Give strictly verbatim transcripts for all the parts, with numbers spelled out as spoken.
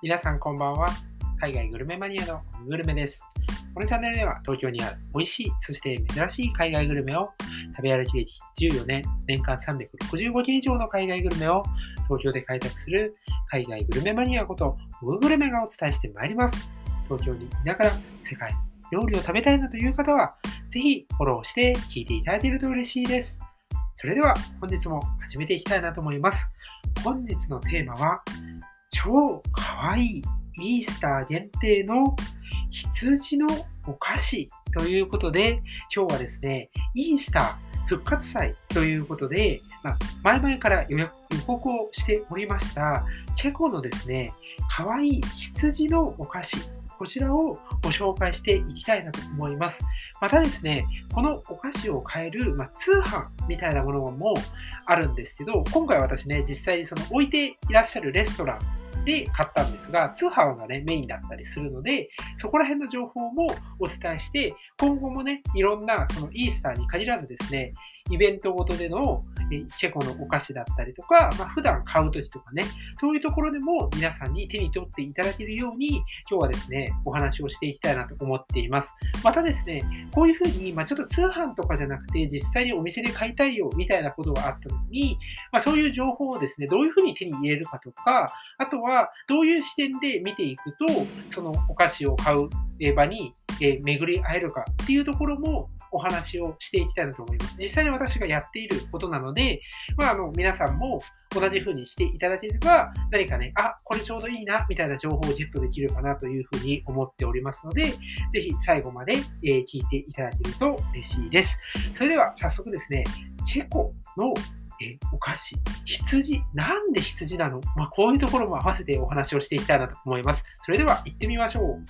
皆さんこんばんは。海外グルメマニアのグルメです。このチャンネルでは東京にある美味しい、そして珍しい海外グルメを食べ歩き歴じゅうよねん、年間さんびゃくろくじゅうごけん以上の海外グルメを東京で開拓する海外グルメマニアことオググルメがお伝えしてまいります。東京にいながら世界の料理を食べたいなという方は、ぜひフォローして聞いていただけると嬉しいです。それでは本日も始めていきたいなと思います。本日のテーマは、超かわいいイースター限定の羊のお菓子ということで、今日はですね、イースター復活祭ということで、まあ、前々から予約予告をしておりましたチェコのですね、かわいい羊のお菓子、こちらをご紹介していきたいなと思います。またですね、このお菓子を買える、まあ、通販みたいなものもあるんですけど、今回私ね、実際にその置いていらっしゃるレストランで買ったんですが、通販がね、メインだったりするので、そこら辺の情報もお伝えして、今後もね、いろんなそのイースターに限らずですね、イベントごとでのチェコのお菓子だったりとか、まあ、普段買うときとかね、そういうところでも皆さんに手に取っていただけるように、今日はですね、お話をしていきたいなと思っています。またですね、こういうふうに、まあ、ちょっと通販とかじゃなくて、実際にお店で買いたいよみたいなことがあったときに、まあ、そういう情報をですね、どういうふうに手に入れるかとか、あとはどういう視点で見ていくと、そのお菓子を買う場に巡り会えるかっていうところもお話をしていきたいなと思います。実際に私がやっていることなので、まあ、あの皆さんも同じ風にしていただければ、何かね、あ、これちょうどいいなみたいな情報をゲットできるかなというふうに思っておりますので、ぜひ最後まで聞いていただけると嬉しいです。それでは早速ですね、チェコのえお菓子、羊、なんで羊なの、まあ、こういうところも合わせてお話をしていきたいなと思います。それでは行ってみましょう。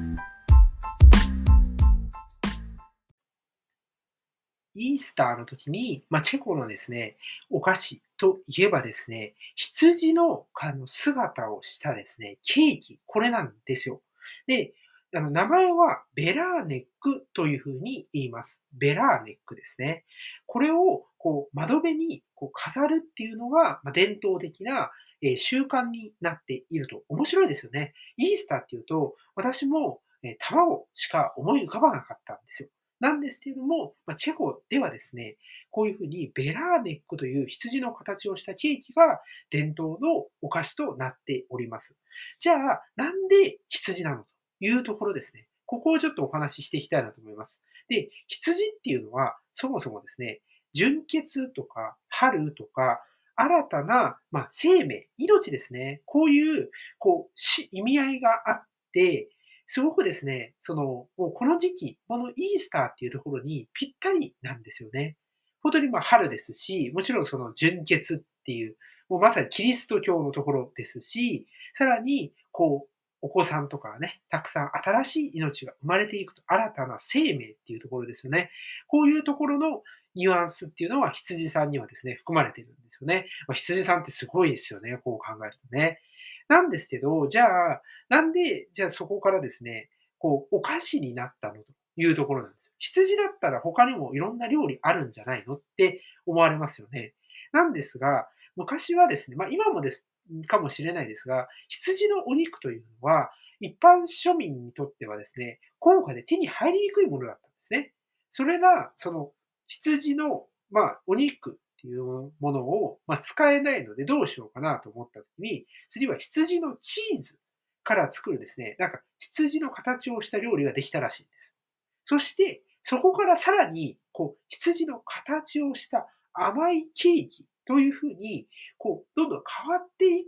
イースターの時に、まあ、チェコのですね、お菓子といえばですね、羊のあの姿をしたですね、ケーキ、これなんですよ。で、あの名前はベラーネックというふうに言います。ベラーネックですね。これをこう窓辺にこう飾るっていうのが、まあ、伝統的なえー習慣になっていると。面白いですよね。イースターっていうと、私もえー卵しか思い浮かばなかったんですよ。なんですけれども、まあ、チェコではですね、こういうふうにベラーネックという羊の形をしたケーキが伝統のお菓子となっております。じゃあ、なんで羊なのというところですね。ここをちょっとお話ししていきたいなと思います。で、羊っていうのは、そもそもですね、純血とか春とか、新たな、まあ、生命、命ですね。こういう、こう、し意味合いがあって、すごくですね、その、もうこの時期、このイースターっていうところにぴったりなんですよね。本当にまあ春ですし、もちろんその純血っていう、もうまさにキリスト教のところですし、さらに、こう、お子さんとかね、たくさん新しい命が生まれていくと、新たな生命っていうところですよね。こういうところのニュアンスっていうのは羊さんにはですね、含まれてるんですよね。まあ、羊さんってすごいですよね、こう考えるとね。なんですけど、じゃあ、なんで、じゃあそこからですね、こう、お菓子になったのというところなんですよ。羊だったら他にもいろんな料理あるんじゃないのって思われますよね。なんですが、昔はですね、まあ今もですかもしれないですが、羊のお肉というのは、一般庶民にとってはですね、高価で手に入りにくいものだったんですね。それが、その羊の、まあ、お肉っていうものを、まあ、使えないのでどうしようかなと思った時に、次は羊のチーズから作るですね、なんか羊の形をした料理ができたらしいんです。そして、そこからさらに、こう、羊の形をした甘いケーキというふうに、こう、どんどん変わっていって、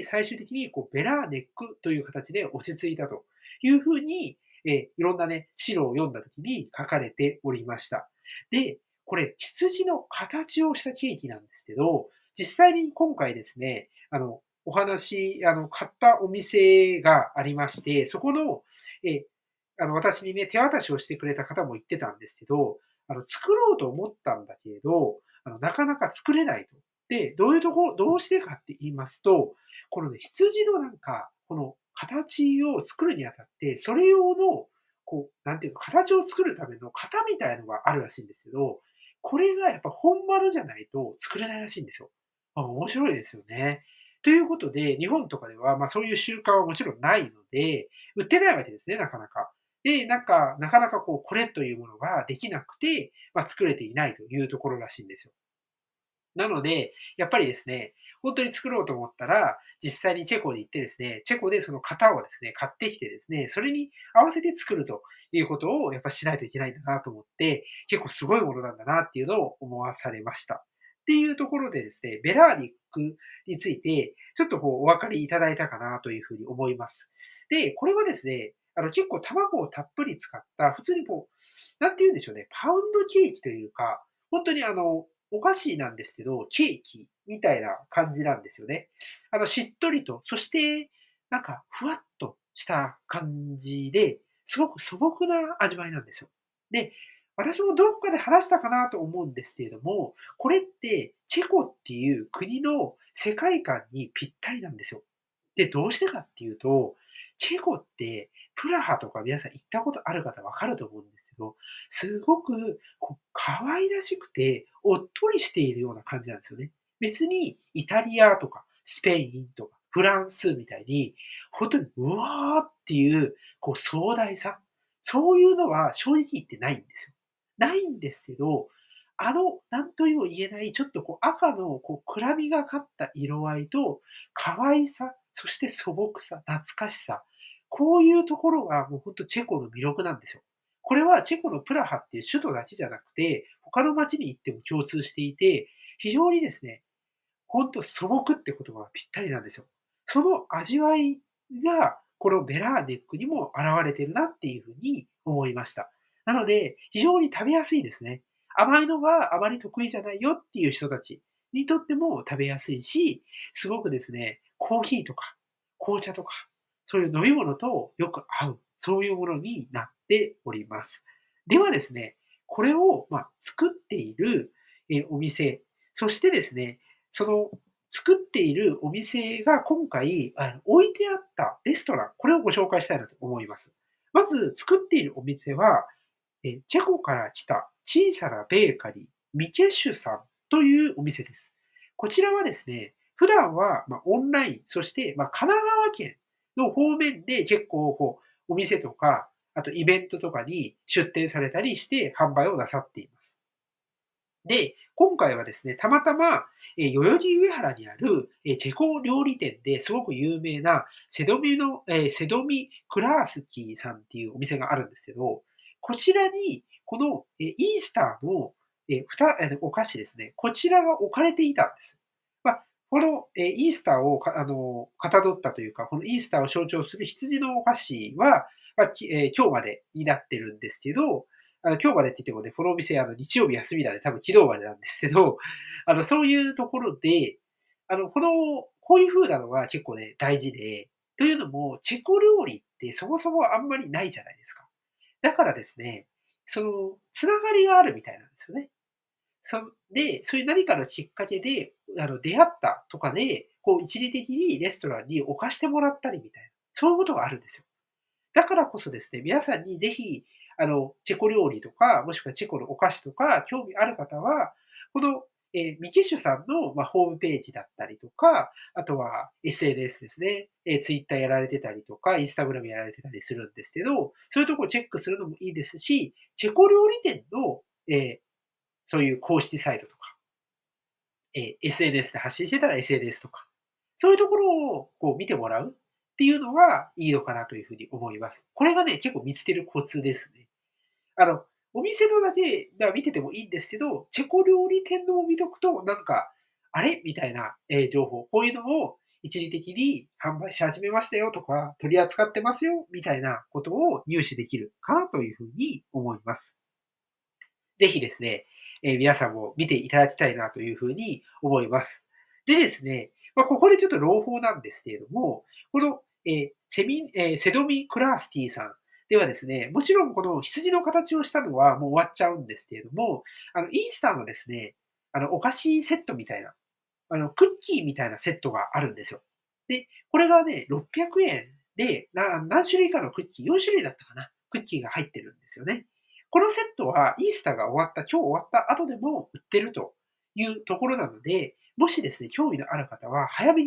最終的に、こう、ベラーネックという形で落ち着いたというふうに、えーいろんなね、資料を読んだ時に書かれておりました。で、これ、羊の形をしたケーキなんですけど、実際に今回ですね、あの、お話、あの、買ったお店がありまして、そこの、え、あの、私にね、手渡しをしてくれた方も言ってたんですけど、あの、作ろうと思ったんだけれど、あの、なかなか作れないと。で、どういうところどうしてかって言いますと、このね、羊のなんか、この形を作るにあたって、それ用の、こう、なんていうの、形を作るための型みたいのがあるらしいんですけど、これがやっぱ本丸じゃないと作れないらしいんですよ。あ、面白いですよね。 ということで、日本とかでは、ま、そういう習慣はもちろんないので、売ってないわけですね、なかなか。で、なんか、なかなかこう、これというものができなくて、ま、作れていないというところらしいんですよ。なので、やっぱりですね、ほんとに作ろうと思ったら、実際にチェコに行ってですね、チェコでその型をですね、買ってきてですね、それに合わせて作るということをやっぱしないといけないんだなと思って、結構すごいものなんだなっていうのを思わされました。っていうところでですね、ベラーニックについて、ちょっとこうお分かりいただいたかなというふうに思います。で、これはですね、あの結構卵をたっぷり使った、普通にこう、なんて言うんでしょうね、パウンドケーキというか、ほんとにあのお菓子なんですけど、ケーキみたいな感じなんですよね。あの、しっとりと、そして、なんかふわっとした感じで、すごく素朴な味わいなんですよ。で、私もどっかで話したかなと思うんですけれども、これってチェコっていう国の世界観にぴったりなんですよ。で、どうしてかっていうと、チェコってプラハとか皆さん行ったことある方分かると思うんですけど、すごくこう可愛らしくて、おっとりしているような感じなんですよね。別にイタリアとかスペインとかフランスみたいに、ほんとにうわっていう、こう壮大さ、そういうのは正直言ってないんですよ。ないんですけど、あの、なんとも言えないちょっとこう赤のこう暗みがかった色合いと、可愛さ、そして素朴さ、懐かしさ、こういうところがもうほんとチェコの魅力なんですよ。これはチェコのプラハっていう首都だけじゃなくて、他の街に行っても共通していて、非常にですね、ほんと素朴って言葉がぴったりなんですよ。その味わいが、このベラーネックにも表れてるなっていう風に思いました。なので、非常に食べやすいですね。甘いのがあまり得意じゃないよっていう人たちにとっても食べやすいし、すごくですね、コーヒーとか紅茶とか、そういう飲み物とよく合う、そういうものになっております。ではですね、これを、ま、作っている、え、お店、そしてですね、その作っているお店が今回、あの、置いてあったレストラン、これをご紹介したいなと思います。まず作っているお店は、え、チェコから来た小さなベーカリー、ミケッシュさんというお店です。こちらはですね、普段は、ま、オンライン、そして、ま、神奈川県の方面で結構こう、お店とか、あとイベントとかに出店されたりして販売をなさっています。で、今回はですね、たまたま、え、代々木上原にある、え、チェコ料理店ですごく有名なセドミのえ、セドミクラースキーさんっていうお店があるんですけど、こちらに、この、え、イースターの、え、ふたえ、お菓子ですね、こちらが置かれていたんです。ま、この、え、イースターをかあの、かたどったというか、このイースターを象徴する羊のお菓子は、ま、きえ、今日までになってるんですけど、あの、今日までって言ってもね、このお店、あの、日曜日休みなんで、多分昨日までなんですけど、あの、そういうところで、あの、この、こういう風なのが結構ね、大事で、というのも、チェコ料理ってそもそもあんまりないじゃないですか。だからですね、その、繋がりがあるみたいなんですよね。そんで、そういう何かのきっかけで、あの、出会ったとかで、こう一時的にレストランに置かしてもらったりみたいな、そういうことがあるんですよ。だからこそですね、皆さんにぜひ、あの、チェコ料理とか、もしくはチェコのお菓子とか興味ある方は、この、え、ミキッシュさんの、ま、ホームページだったりとか、あとは エスエヌエス ですね。え、ツイッターやられてたりとか、インスタグラムやられてたりするんですけど、そういうところをチェックするのもいいですし、チェコ料理店の、え、そういう公式サイトとか、え、エスエヌエス で発信してたら エスエヌエス とか、そういうところをこう見てもらうっていうのがいいのかなというふうに思います。これがね、結構見つけるコツですね。あの、お店のだけが見ててもいいんですけど、チェコ料理店のを見とくと、なんか、あれ？みたいな、え、情報、こういうのを一時的に販売し始めましたよとか、取り扱ってますよみたいなことを入手できるかなというふうに思います。ぜひですね、え、皆さんも見ていただきたいなというふうに思います。でですね、ま、ここでちょっと朗報なんですけれども、この、え、セミえ、セドミクラースティさんではですね、もちろんこの羊の形をしたのはもう終わっちゃうんですけれども、あの、イースターのですね、あの、お菓子セットみたいな、あの、クッキーみたいなセットがあるんですよ。で、これがね、ろっぴゃくえんで、な何種類かのクッキー、よん種類だったかな、クッキーが入ってるんですよね。このセットはイースターが終わった、今日終わった後でも売ってるというところなので、もしですね、興味のある方は早めに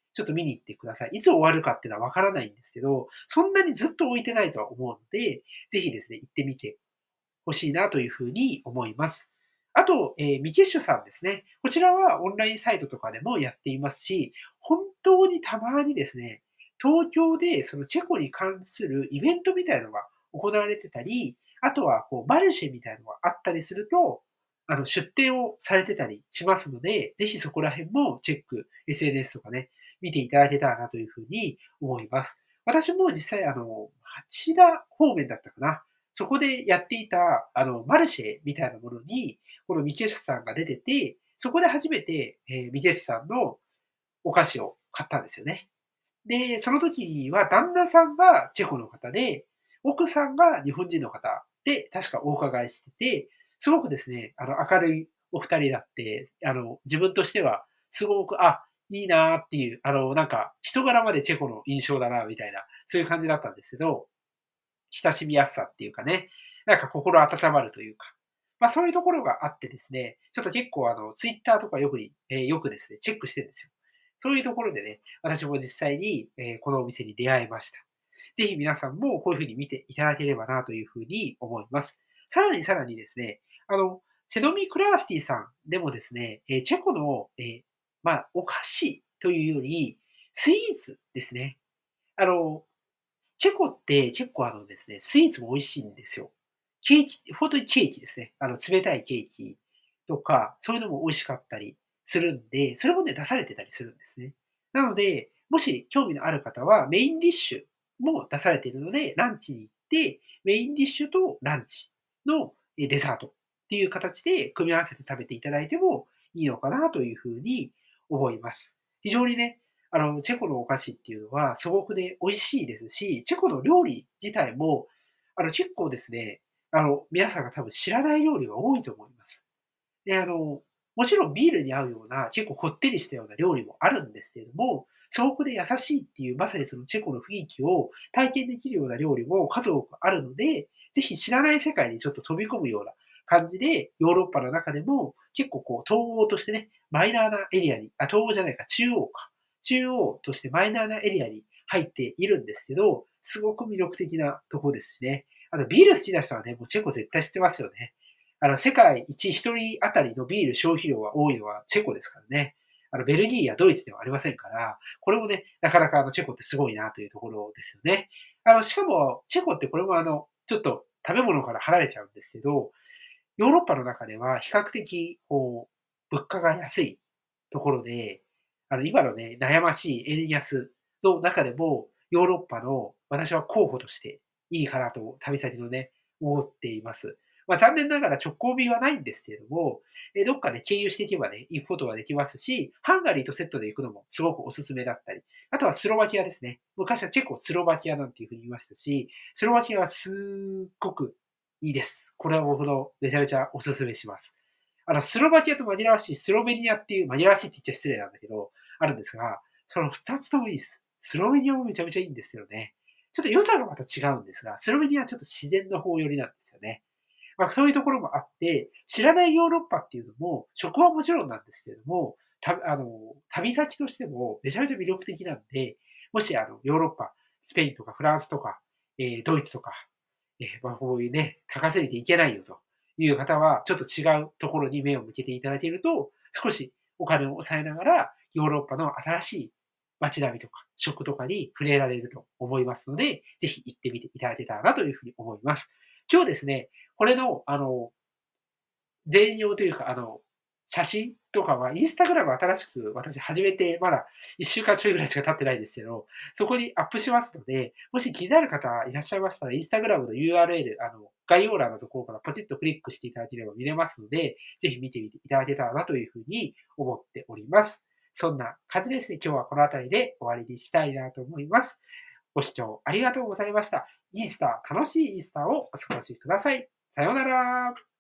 ちょっと見に行ってください。いつ終わるかっていうのはわからないんですけど、そんなにずっと置いてないとは思うので、ぜひですね、行ってみて欲しいなというふうに思います。あと、えー、ミキッシュさんですね。こちらはオンラインサイトとかでもやっていますし、本当にたまにですね、東京でそのチェコに関するイベントみたいなのが行われてたり、あとはこうマルシェみたいなのがあったりすると、あの出店をされてたりしますので、ぜひそこら辺もチェック、エスエヌエス とかね、見ていただけたらなというふうに思います。私も実際あの、町田方面だったかな。そこでやっていた、あの、マルシェみたいなものに、このミケスさんが出てて、そこで初めて、えーミケスさんのお菓子を買ったんですよね。で、その時は旦那さんがチェコの方で、奥さんが日本人の方で、確かお伺いしてて、すごくですね、あの、明るいお二人だって、あの、自分としてはすごく、あ、いいなっていう、あの、なんか、人柄までチェコの印象だな、みたいな、そういう感じだったんですけど、親しみやすさっていうかね、なんか心温まるというか、まあそういうところがあってですね、ちょっと結構あの、ツイッターとかよくに、えーよくですね、チェックしてるんですよ。そういうところでね、私も実際に、えーこのお店に出会いました。ぜひ皆さんもこういうふうに見ていただければなというふうに思います。さらにさらにですね、あの、セドミ・クラースティさんでもですね、えーチェコの、えーまあ、お菓子というより、スイーツですね。あの、チェコって結構あのですね、スイーツも美味しいんですよ。ケーキ、本当にケーキですね。あの、冷たいケーキとか、そういうのも美味しかったりするんで、それもね、出されてたりするんですね。なので、もし興味のある方は、メインディッシュも出されているので、ランチに行って、メインディッシュとランチのえデザートっていう形で組み合わせて食べていただいてもいいのかなというふうに思います。非常にね、あの、チェコのお菓子っていうのは素朴で美味しいですし、チェコの料理自体も、あの、結構ですね、あの、皆さんが多分知らない料理が多いと思います。で、あの、もちろんビールに合うような、結構こってりしたような料理もあるんですけれども、素朴で優しいっていう、まさにそのチェコの雰囲気を体験できるような料理も数多くあるので、ぜひ知らない世界にちょっと飛び込むような感じで、ヨーロッパの中でも結構こう、東欧としてね、マイナーなエリアに、あ、東欧じゃないか、中央か。中央としてマイナーなエリアに入っているんですけど、すごく魅力的なところですしね。あとビール好きな人はね、もうチェコ絶対知ってますよね。あの、世界一一人当たりのビール消費量が多いのはチェコですからね。あの、ベルギーやドイツではありませんから、これもね、なかなかあの、チェコってすごいなというところですよね。あの、しかも、チェコってこれもあの、ちょっと食べ物から離れちゃうんですけど、ヨーロッパの中では比較的、こう、物価が安いところで、あの、今のね、悩ましい円安の中でも、ヨーロッパの私は候補としていいかなと、旅先のね、思っています。まあ、残念ながら直行便はないんですけれども、えどっかで経由していけばね、行くことができますし、ハンガリーとセットで行くのもすごくおすすめだったり、あとはスロバキアですね。昔はチェコ、スロバキアなんていうふうに言いましたし、スロバキアはすっごくいいです。これは僕のめちゃめちゃおすすめします。あの、スロバキアと紛らわしいスロベニアっていう、紛らわしいって言っちゃ失礼なんだけど、あるんですが、そのふたつともいいです。スロベニアもめちゃめちゃいいんですよね。ちょっと良さがまた違うんですが、スロベニアはちょっと自然の方寄りなんですよね。まあ、そういうところもあって、知らないヨーロッパっていうのも、食はもちろんなんですけれども、たあの、旅先としてもめちゃめちゃ魅力的なんで、もしあの、ヨーロッパ、スペインとかフランスとか、えードイツとか、えーまあ、こういうね、高すぎていけないよという方は、ちょっと違うところに目を向けていただけると、少しお金を抑えながら、ヨーロッパの新しい街並みとか食とかに触れられると思いますので、ぜひ行ってみていただけたらなというふうに思います。今日ですね、これの、あの、全容というか、あの、写真とかは、インスタグラム新しく私始めて、まだいっしゅうかんちょいぐらいしか経ってないんですけど、そこにアップしますので、もし気になる方いらっしゃいましたら、インスタグラムの ユーアールエル、あの、概要欄のところからポチッとクリックしていただければ見れますので、ぜひ見てみていただけたらなというふうに思っております。そんな感じですね。今日はこの辺りで終わりにしたいなと思います。ご視聴ありがとうございました。イースター、楽しいイースターをお過ごしください。さようなら。